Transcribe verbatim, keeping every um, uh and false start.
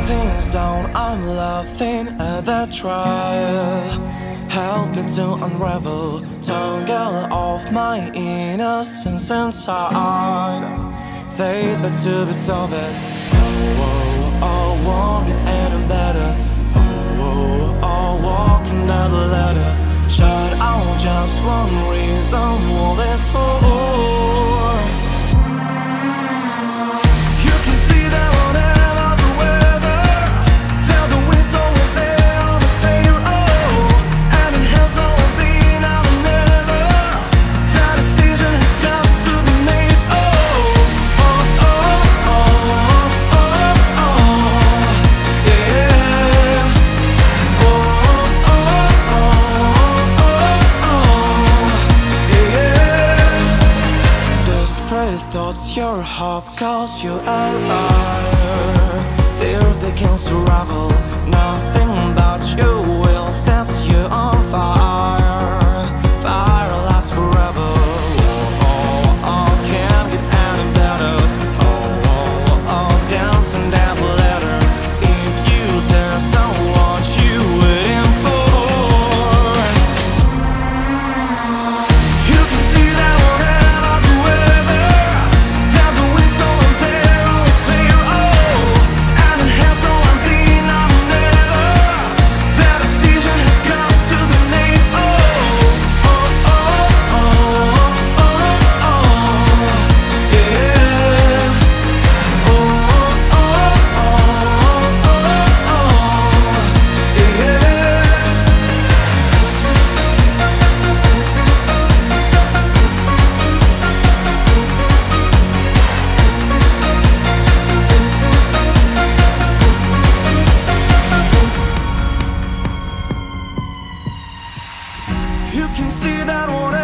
things down, I'm laughing at that trial. Help me to unravel, tangle off my innocence inside. They bet to be solved. Oh, oh, oh, won't get any better. Oh, oh, oh, walking down the ladder. Shut out just one reason, all this for. Thoughts your hope cause you a liar. Fear begins to ravel. Nothing but you will set you on fire. Fire lasts forever. Oh, oh, oh, can't get any better. Oh, oh, oh, dancing that ladder. If you dare someone you waiting for. You can see that whatever the weather. You can see that whatever